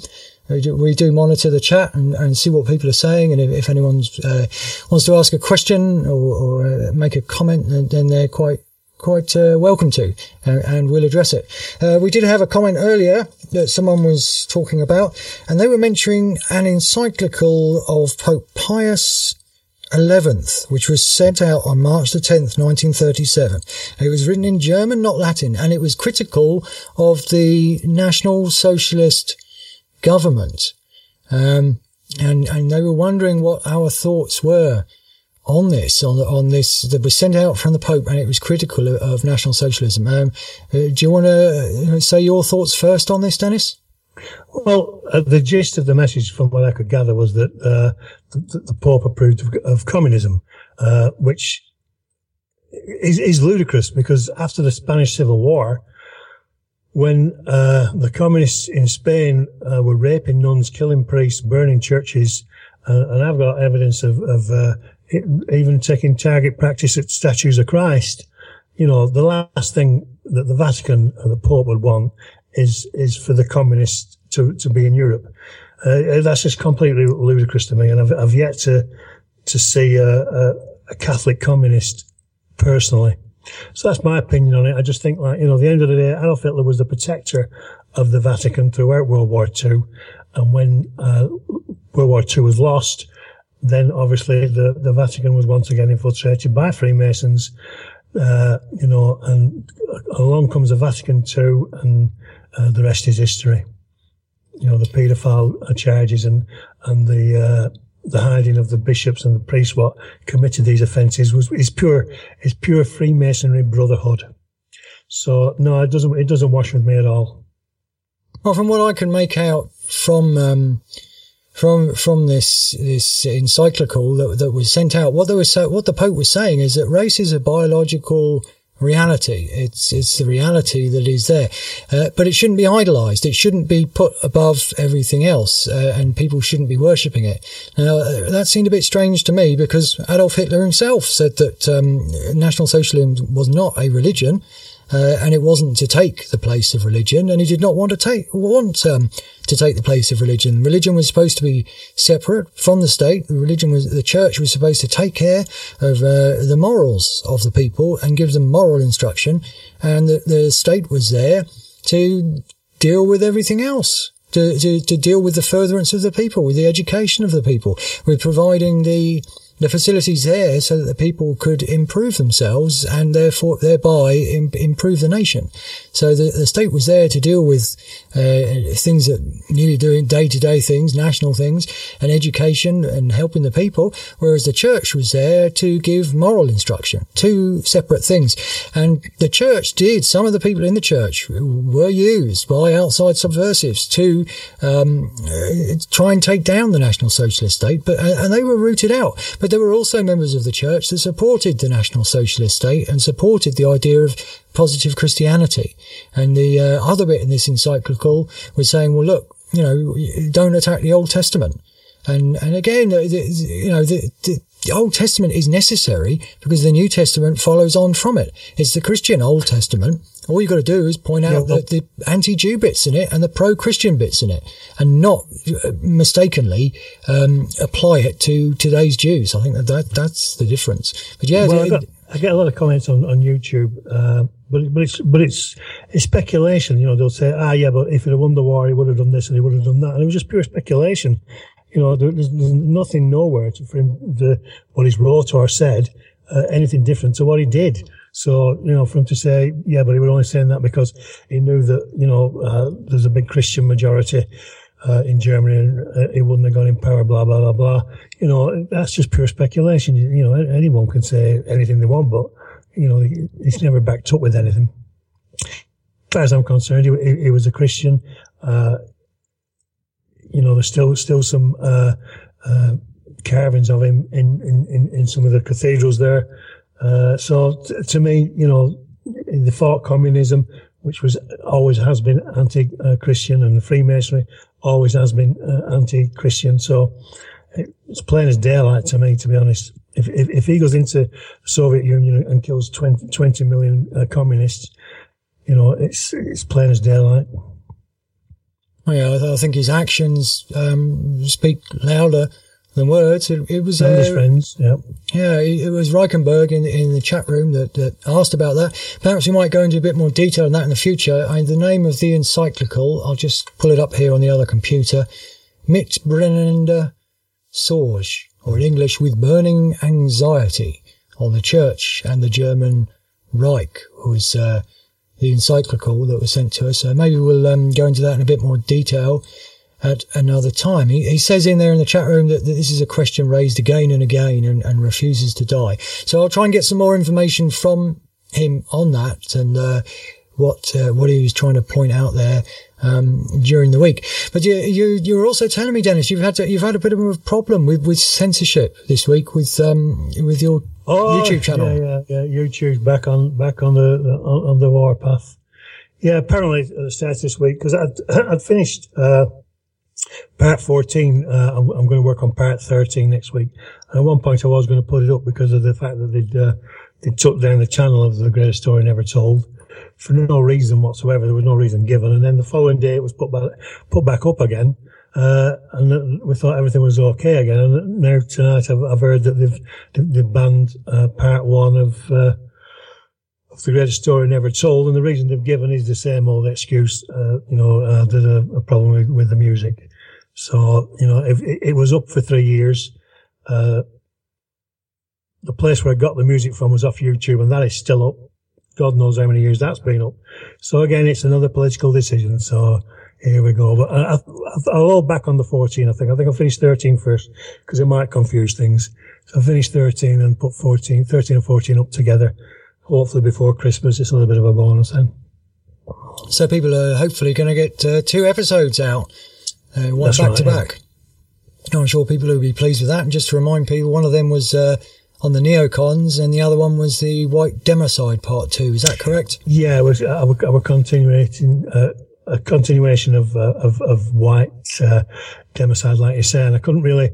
we do monitor the chat and see what people are saying. And if anyone wants to ask a question or make a comment, then they're quite welcome to, and we'll address it. We did have a comment earlier that someone was talking about, and they were mentioning an encyclical of Pope Pius XI, which was sent out on March the 10th, 1937. It was written in German, not Latin, and it was critical of the National Socialist government. And they were wondering what our thoughts were on this, that was sent out from the Pope, and it was critical of National Socialism. Do you want to say your thoughts first on this, Dennis? Well, the gist of the message, from what I could gather, was that the Pope approved of communism, which is ludicrous, because after the Spanish Civil War, when the communists in Spain were raping nuns, killing priests, burning churches, and I've got evidence of even taking target practice at statues of Christ, the last thing that the Vatican or the Pope would want is for the communists to be in Europe. That's just completely ludicrous to me, and I've yet to see a Catholic communist personally. So that's my opinion on it. I just think, at the end of the day, Adolf Hitler was the protector of the Vatican throughout World War II, and when World War II was lost, then obviously the Vatican was once again infiltrated by Freemasons, and along comes the Vatican II, and the rest is history. The paedophile charges and the hiding of the bishops and the priests what committed these offences is pure Freemasonry brotherhood. So no, it doesn't wash with me at all. Well, from what I can make out from this encyclical that was sent out, what the Pope was saying is that race is a biological reality. It's the reality that is there, but it shouldn't be idolized. It shouldn't be put above everything else, and people shouldn't be worshipping it. Now, that seemed a bit strange to me, because Adolf Hitler himself said that National Socialism was not a religion, and it wasn't to take the place of religion, and he did not want to take the place of religion. Religion was supposed to be separate from the state. The church was supposed to take care of the morals of the people and give them moral instruction, and the state was there to deal with everything else, to deal with the furtherance of the people, with the education of the people, with providing the facilities there so that the people could improve themselves and therefore thereby improve the nation. So the state was there to deal with things that needed doing, day-to-day things, national things, and education and helping the people, whereas the church was there to give moral instruction. Two separate things. And the church some of the people in the church were used by outside subversives to try and take down the National Socialist state, and they were rooted out. But there were also members of the church that supported the National Socialist state and supported the idea of positive Christianity. And the other bit in this encyclical was saying, well, look, don't attack the Old Testament. And again, the Old Testament is necessary because the New Testament follows on from it. It's the Christian Old Testament. All you've got to do is point out the anti-Jew bits in it and the pro-Christian bits in it, and not mistakenly apply it to today's Jews. I think that's the difference. But yeah, I get a lot of comments on YouTube, but it's speculation. They'll say, but if he'd have won the war, he would have done this and he would have done that, and it was just pure speculation. There's nothing nowhere for him what he's wrote or said anything different to what he did. So, for him to say, but he was only saying that because he knew that, there's a big Christian majority in Germany and he wouldn't have gone in power, blah, blah, blah, blah. That's just pure speculation. Anyone can say anything they want, but, it's never backed up with anything. As far as I'm concerned, he was a Christian. There's still some carvings of him in some of the cathedrals there. So to me, they fought communism, which always has been anti-Christian, and Freemasonry always has been anti-Christian. So it's plain as daylight to me, to be honest. If he goes into the Soviet Union and kills 20 million communists, it's plain as daylight. Oh, yeah, I think his actions speak louder than words. It was his friends. Yeah, yeah. It was Reichenberg in the chat room that asked about that. Perhaps we might go into a bit more detail on that in the future. The name of the encyclical, I'll just pull it up here on the other computer. Mitbrennender Sorge, or in English, With Burning Anxiety, on the Church and the German Reich, was the encyclical that was sent to us. So maybe we'll go into that in a bit more detail at another time. He says in there in the chat room that this is a question raised again and again and refuses to die. So I'll try and get some more information from him on that and what he was trying to point out there during the week. But you were also telling me, Dennis, you've had a bit of a problem with censorship this week with your YouTube channel. Yeah. YouTube's back on the warpath. Yeah, apparently it starts this week because I'd finished part 14. I'm going to work on part 13 next week. And at one point I was going to put it up because of the fact that they took down the channel of The Greatest Story Never Told for no reason whatsoever. There was no reason given. And then the following day it was put back up again. And we thought everything was okay again. And now tonight I've heard that they've banned part 1 of The Greatest Story Never Told, and the reason they've given is the same old excuse. There's a problem with the music. So if it was up for 3 years. The place where I got the music from was off YouTube, and that is still up. God knows how many years that's been up. So again, it's another political decision. So here we go. But I'll hold back on the 14, I think. I think I'll finish 13 first, because it might confuse things. So I'll finish 13 and put 13 and 14 up together. Hopefully before Christmas. It's a little bit of a bonus then. So people are hopefully going to get 2 episodes out, one back to back. I'm sure people will be pleased with that. And just to remind people, one of them was on the neocons, and the other one was the White Democide Part 2. Is that correct? Yeah, it was our continuation of White Democide, like you say, and I couldn't really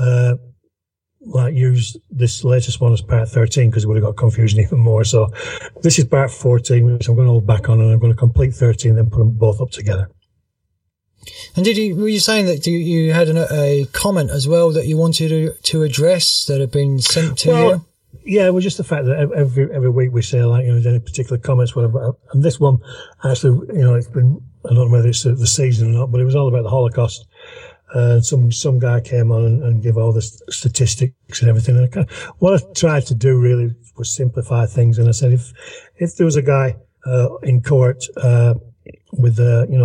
use this latest one as part 13 because it would have got confusion even more. So this is part 14, which I'm going to hold back on, and I'm going to complete 13, then put them both up together. And were you saying that you had a comment as well that you wanted to address that had been sent to you? Yeah, well, just the fact that every week we say, any particular comments, whatever. And this one, actually, it's been, I don't know whether it's the season or not, but it was all about the Holocaust. And some guy came on and gave all the statistics and everything. And what I tried to do really was simplify things. And I said, if there was a guy in court with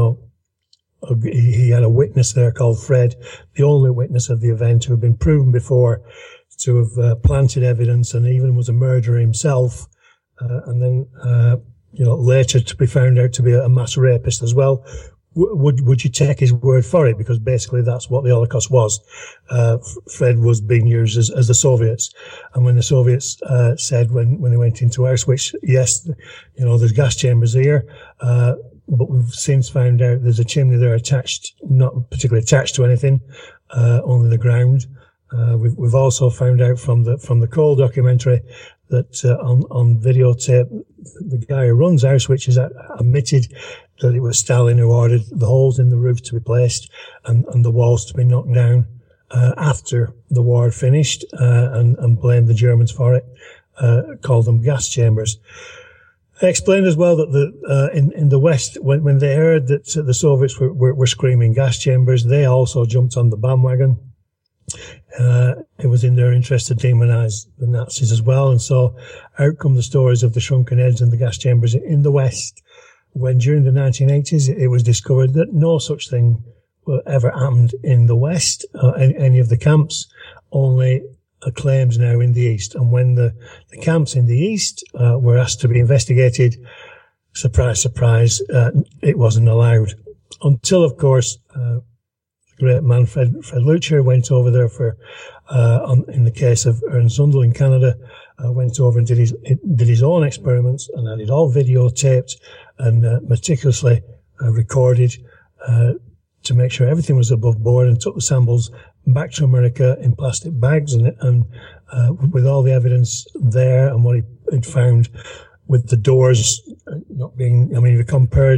he had a witness there called Fred, the only witness of the event, who had been proven before to have planted evidence and even was a murderer himself, and then later to be found out to be a mass rapist as well. Would you take his word for it? Because basically that's what the Holocaust was. Fred was being used as the Soviets. And when the Soviets said when they went into Auschwitz, yes, there's gas chambers here, but we've since found out there's a chimney there attached, not particularly attached to anything, only the ground. We've also found out from the Cole documentary that on videotape, the guy who runs Auschwitz has admitted that it was Stalin who ordered the holes in the roof to be placed and the walls to be knocked down after the war had finished, and blamed the Germans for it, called them gas chambers. I explained as well that in the West, when they heard that the Soviets were screaming gas chambers, they also jumped on the bandwagon. It was in their interest to demonize the Nazis as well. And so out come the stories of the shrunken heads and the gas chambers in the West, when during the 1980s it was discovered that no such thing ever happened in the West, any of the camps, only claims now in the East. And when the camps in the East were asked to be investigated, surprise, surprise, it wasn't allowed. Until, of course, the great man Fred Leuchter went over there in the case of Ernst Zundel in Canada, went over and did his own experiments, and had it all videotaped and meticulously recorded to make sure everything was above board, and took the samples back to America in plastic bags, and with all the evidence there and what he had found with the doors not being, if you compared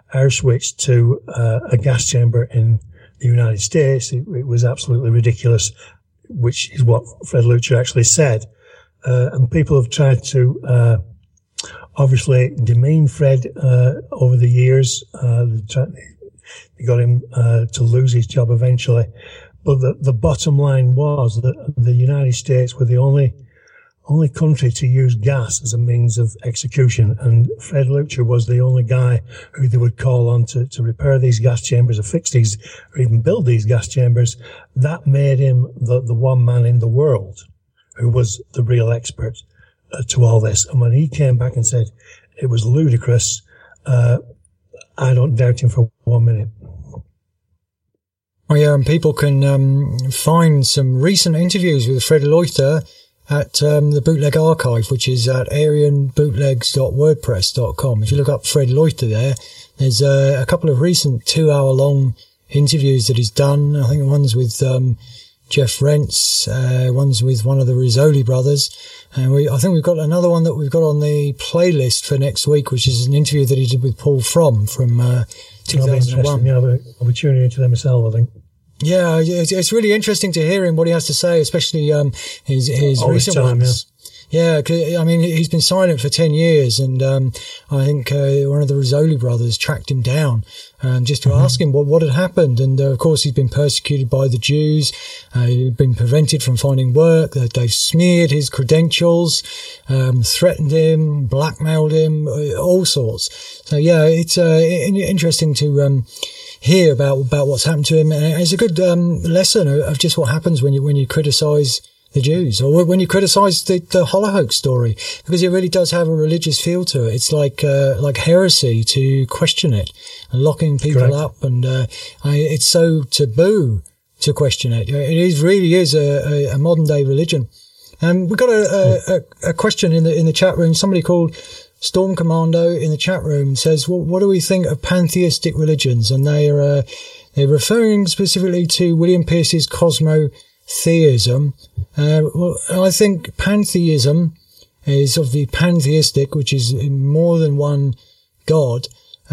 air switch to a gas chamber in the United States, it was absolutely ridiculous, which is what Fred Lutcher actually said. And people have tried to obviously demean Fred over the years. They got him to lose his job eventually. But the bottom line was that the United States were the only country to use gas as a means of execution. And Fred Lutcher was the only guy who they would call on to repair these gas chambers or fix these or even build these gas chambers. That made him the one man in the world who was the real expert to all this. And when he came back and said it was ludicrous, I don't doubt him for 1 minute. Oh yeah, and people can find some recent interviews with Fred Leuchter at the Bootleg Archive, which is at arianbootlegs.wordpress.com. If you look up Fred Leuchter there's a couple of recent 2-hour-long interviews that he's done. I think one's with Jeff Rentz, one's with one of the Rizzoli brothers. And I think we've got another one that we've got on the playlist for next week, which is an interview that he did with Paul Fromm from 2001. Yeah, I'll be tuning into them myself, I think. Yeah, it's really interesting to hear him, what he has to say, especially his recent ones. Yeah, I mean, he's been silent for 10 years, and I think one of the Rizzoli brothers tracked him down just to ask him what had happened. And of course, he's been persecuted by the Jews. He's been prevented from finding work. They've smeared his credentials, threatened him, blackmailed him, all sorts. So yeah, it's interesting to hear about what's happened to him, and it's a good lesson of just what happens when you criticize the Jews, or when you criticize the Holocaust story, because it really does have a religious feel to it. It's like heresy to question it and locking people up, and it's so taboo to question it. It really is a modern day religion. And we've got a question in the chat room. Somebody called Storm Commando in the chat room says, well, what do we think of pantheistic religions? And they're referring specifically to William Pierce's cosmotheism. Well, I think pantheism is of the pantheistic, which is more than one God,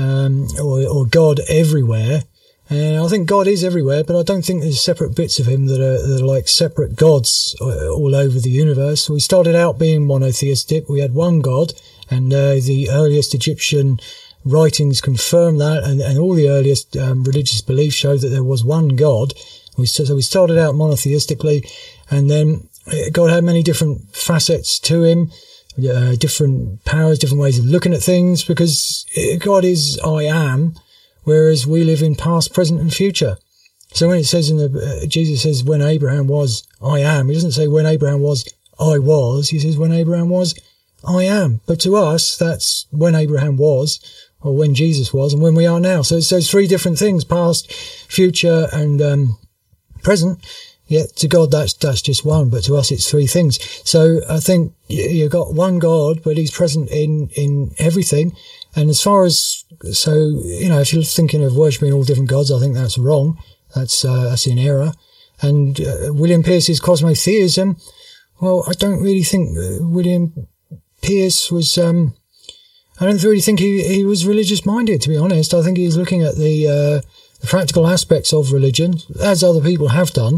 or God everywhere. And I think God is everywhere, but I don't think there's separate bits of him that are like separate gods all over the universe. We started out being monotheistic. We had one God, and the earliest Egyptian writings confirm that, and all the earliest religious beliefs show that there was one God. So we started out monotheistically, and then God had many different facets to him, different powers, different ways of looking at things, because God is I am, whereas we live in past, present, and future. So when it says Jesus says when Abraham was, I am, he doesn't say when Abraham was, I was. He says when Abraham was, I am. But to us, that's when Abraham was, or when Jesus was, and when we are now. So it's those three different things, past, future, and present. Yet to God, that's just one, but to us, it's three things. So I think you've got one God, but he's present in everything. And as far as, so, if you're thinking of worshipping all different gods, I think that's wrong. That's in error. And William Pierce's cosmotheism, well, I don't really think William Pierce was, I don't really think he was religious minded, to be honest. I think he's looking at the practical aspects of religion, as other people have done,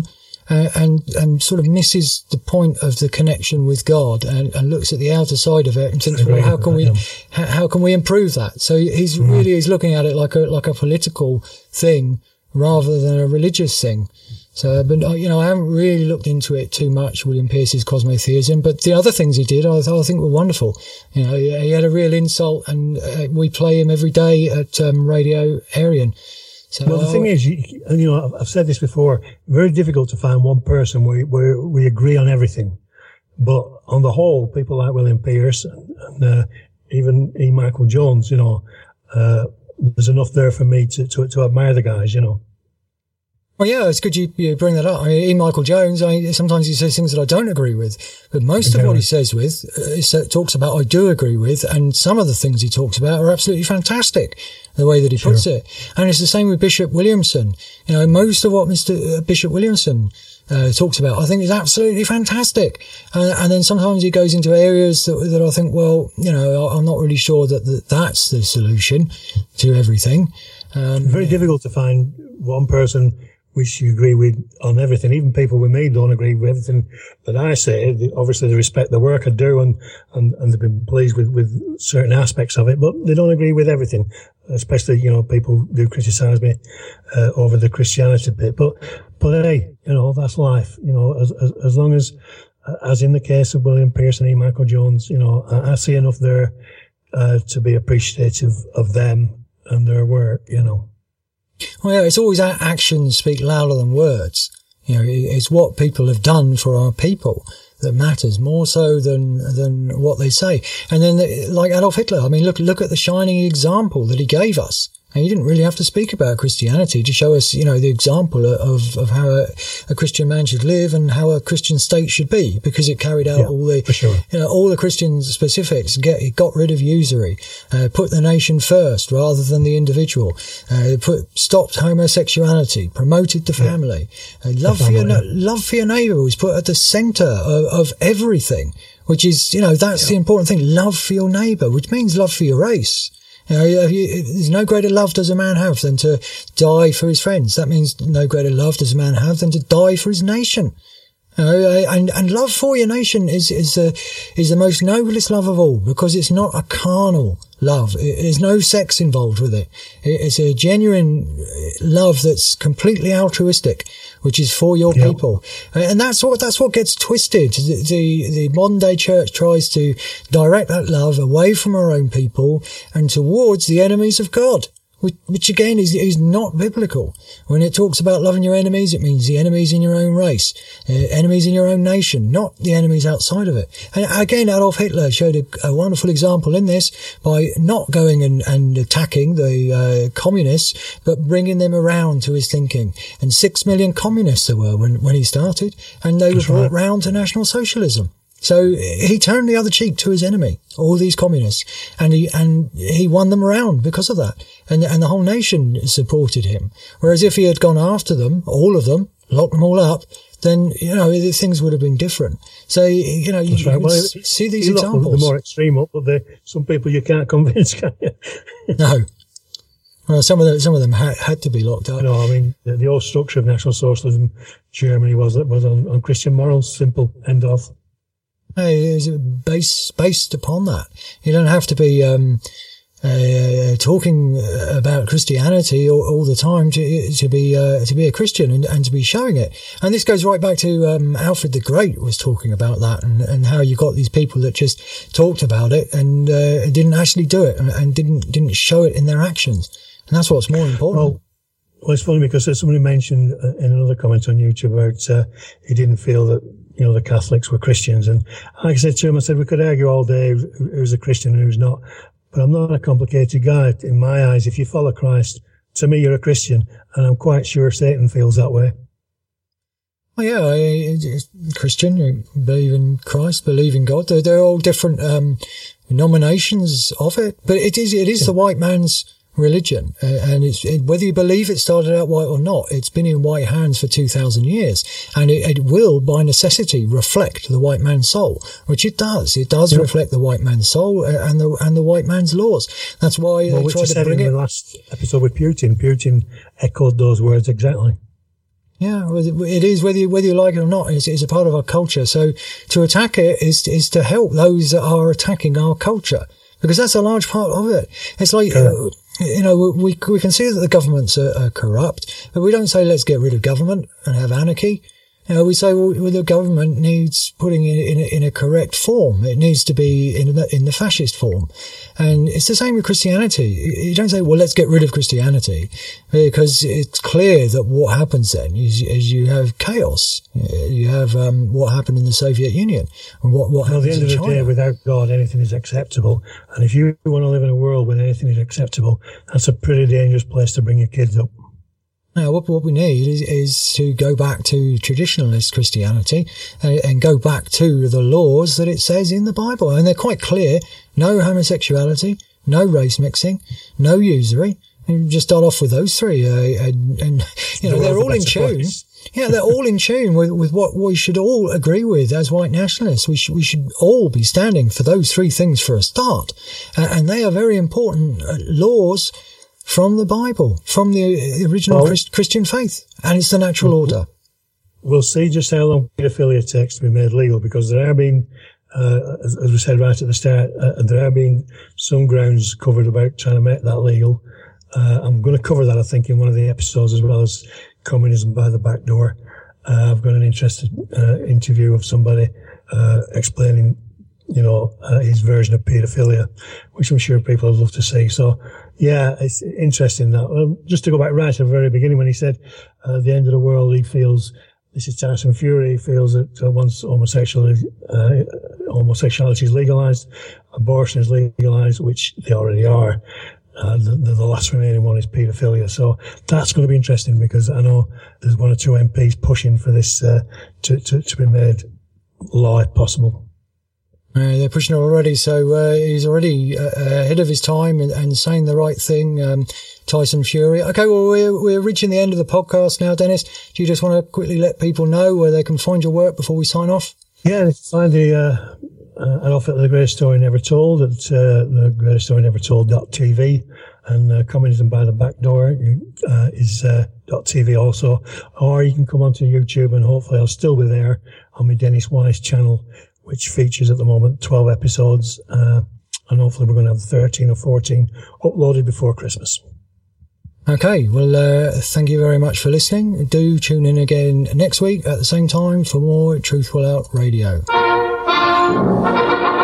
and sort of misses the point of the connection with God, and looks at the outer side of it and thinks, well, how can we improve that? So he's looking at it like a political thing rather than a religious thing. So, but I haven't really looked into it too much, William Pierce's cosmotheism, but the other things he did, I think were wonderful. He had a real insult, and we play him every day at Radio Aryan. So, well, the thing is, I've said this before, very difficult to find one person where we agree on everything. But on the whole, people like William Pierce and even E. Michael Jones, there's enough there for me to admire the guys, Well, yeah, it's good you bring that up. I mean, Ian Michael Jones, sometimes he says things that I don't agree with, but most of what he says talks about I do agree with, and some of the things he talks about are absolutely fantastic, the way that he puts it. And it's the same with Bishop Williamson. You know, most of what Bishop Williamson talks about, I think is absolutely fantastic. And then sometimes he goes into areas that I think, well, you know, I'm not really sure that's the solution to everything. Very difficult to find one person which you agree with on everything. Even people with me don't agree with everything that I say. Obviously, they respect the work I do and they've been pleased with certain aspects of it, but they don't agree with everything. Especially, you know, people do criticize me over the Christianity bit. But hey, you know, that's life. You know, as long as in the case of William Pearson, Ian Michael Jones, you know, I see enough there to be appreciative of them and their work, you know. Well, yeah, it's always our actions speak louder than words. You know, it's what people have done for our people that matters more so than what they say. And then, like Adolf Hitler, I mean, look at the shining example that he gave us. And he didn't really have to speak about Christianity to show us, you know, the example of how a Christian man should live and how a Christian state should be, because it carried out all the Christian specifics. It got rid of usury, put the nation first rather than the individual, stopped homosexuality, promoted the family. Love for your neighbour was put at the centre of everything, which is, you know, that's the important thing. Love for your neighbour, which means love for your race. You know, there's no greater love does a man have than to die for his friends. That means no greater love does a man have than to die for his nation. You know, and love for your nation is the most noblest love of all, because it's not a carnal love. There's no sex involved with it. It's a genuine love that's completely altruistic, which is for your people. And that's what gets twisted. The modern day church tries to direct that love away from our own people and towards the enemies of God, which again is not biblical. When it talks about loving your enemies, it means the enemies in your own race, enemies in your own nation, not the enemies outside of it. And again, Adolf Hitler showed a wonderful example in this by not going and attacking the communists, but bringing them around to his thinking. And 6 million communists there were when he started, and they were brought round to National Socialism. So he turned the other cheek to his enemy, all these communists, and he won them around because of that. And the whole nation supported him. Whereas if he had gone after them, all of them, locked them all up, then, you know, things would have been different. So, you know, you see these examples. The more extreme up, but some people you can't convince, can you? No. Well, some of them had to be locked up. No, I mean, the whole structure of National Socialism, Germany was on Christian morals, simple, end of. It's based upon that. You don't have to be talking about Christianity all the time to be a Christian and to be showing it. And this goes right back to Alfred the Great was talking about that and how you got these people that just talked about it and didn't actually do it and didn't show it in their actions. And that's what's more important. Well, it's funny because somebody mentioned in another comment on YouTube about he didn't feel that, you know, the Catholics were Christians. And like I said to him, I said, we could argue all day who's a Christian and who's not. But I'm not a complicated guy. In my eyes, if you follow Christ, to me, you're a Christian. And I'm quite sure Satan feels that way. Well, yeah, Christian, you believe in Christ, believe in God. They're all different denominations of it. But it is the white man's religion, and whether you believe it started out white or not, it's been in white hands for 2,000 years, and it will by necessity reflect the white man's soul, which it does. It does reflect the white man's soul and the white man's laws. That's why they tried to bring it. In the last episode with Putin echoed those words exactly. Yeah, it is, whether you like it or not, it's a part of our culture. So to attack it is to help those that are attacking our culture, because that's a large part of it. It's like, you know, we can see that the governments are corrupt, but we don't say let's get rid of government and have anarchy. You know, we say, well, the government needs putting in a correct form. It needs to be in the fascist form. And it's the same with Christianity. You don't say, well, let's get rid of Christianity, because it's clear that what happens then is you have chaos. You have, what happened in the Soviet Union and what happens in China. At the end of the day, without God, anything is acceptable. And if you want to live in a world where anything is acceptable, that's a pretty dangerous place to bring your kids up. Now, what we need is to go back to traditionalist Christianity and go back to the laws that it says in the Bible. And they're quite clear. No homosexuality, no race mixing, no usury. And just start off with those three. And you know, they're all in tune. Yeah, they're all in tune with what we should all agree with as white nationalists. We should all be standing for those three things for a start. And they are very important laws from the Bible, from the original Christian faith, and it's the natural order. We'll see just how long paedophilia takes to be made legal, because there have been, as we said right at the start, there have been some grounds covered about trying to make that legal. I'm going to cover that, I think, in one of the episodes, as well as communism by the back door. I've got an interesting interview of somebody explaining, his version of paedophilia, which I'm sure people would love to see. So, yeah, it's interesting that. Just to go back right at the very beginning, when he said the end of the world, he feels, this is Tyson Fury, he feels that once homosexuality is legalised, abortion is legalised, which they already are. The last remaining one is paedophilia. So that's going to be interesting, because I know there's one or two MPs pushing for this to be made law if possible. They're pushing it already, so he's already ahead of his time and saying the right thing, Tyson Fury. Okay, well, we're reaching the end of the podcast now, Dennis. Do you just want to quickly let people know where they can find your work before we sign off? Yeah, they can find an outfit of The Greatest Story Never Told at the greatestsstorynevertold.tv, and Communism by the Back Door is .tv also. Or you can come onto YouTube, and hopefully I'll still be there on my Dennis Wise channel, which features at the moment 12 episodes, and hopefully we're going to have 13 or 14 uploaded before Christmas. Okay, well, thank you very much for listening. Do tune in again next week at the same time for more Truth Will Out Radio.